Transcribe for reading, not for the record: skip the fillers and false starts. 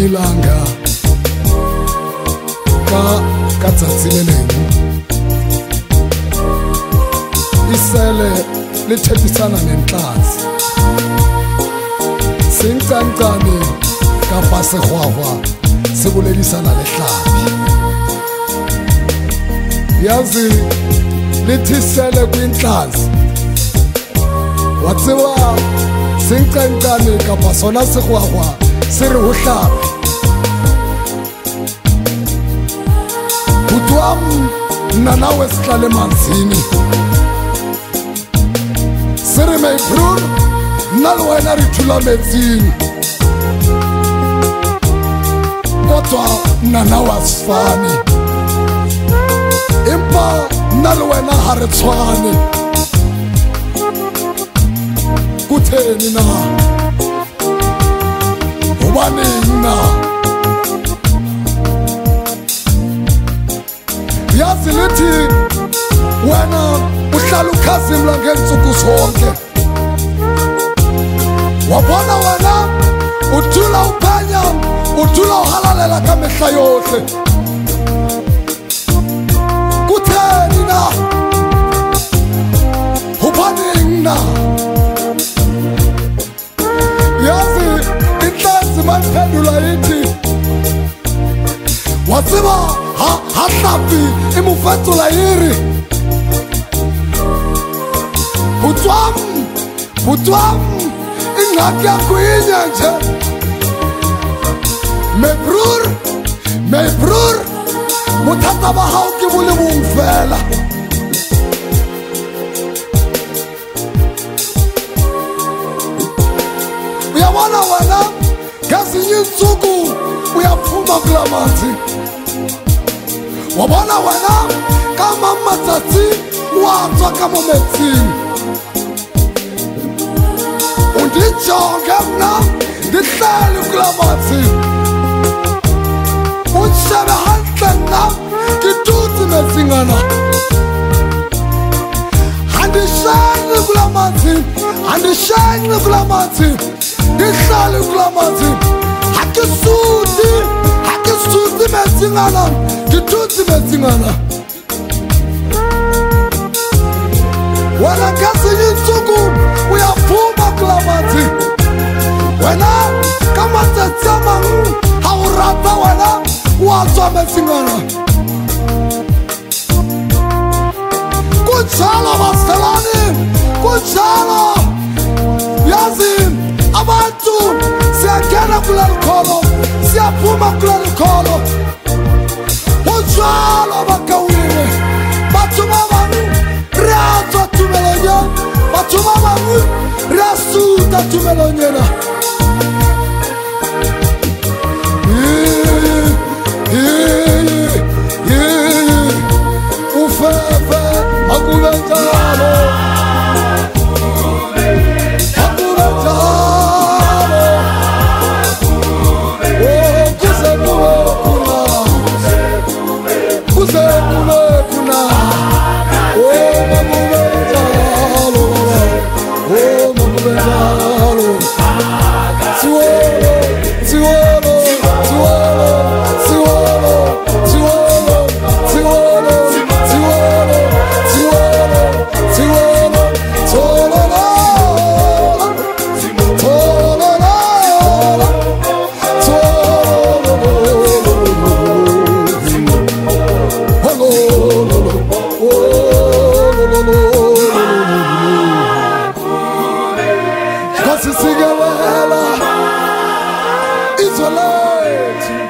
ilanga ka tsatsi le lengwe isele le thepisana nenhlanzi sengcancane kapa segwagwa se boledisana le hlapi yazi le thisele kwinhlanzi wa tseba sengcancane kapa sona segwagwa se re ho hlapi butwam nna nawe sihlale manzini se re maibrur nna le wena re thula metsing kodwa nna nawe asifani empa nna le wena ha re tshwane kutheni na hobaneng na yazi lithi wena uhlala ukhazimla ngensuku zonke wabona wena uthula uphenya uthula uhalalela kamehla yohle kutheni na hobaneng na yazi inhlanzi maniphendula ithi watseba ha hlapi imufetsula yiri butwam ingxaki yakho inye nje maibrur bothata ba hao ke bo le bong fela uyabona wena ngezinye iintsuku uyaphuma kula manzi wabona wena ka matsatsi wa tswa ka mo metsing undijonge mna ndihleli kula manzi unshebe hantle nna ke tutsi metsingana handishenye kula manzi ndihleli kula manzi ha ke suti metsingana ke tutsi metsingana wena ngezinye iintsuku uyaphuma kula manzi wena ka matsatsi a mang ha o rata wena wa tswa metsingana kunjalo baselani kunjalo yazi abantu siyangena kula likholo siyaphuma kula likholo kunjalo bakawile batho ba bang re a tswa tumelong batho ba bang re a suta tumelong ena ufefe akube njalo Isolate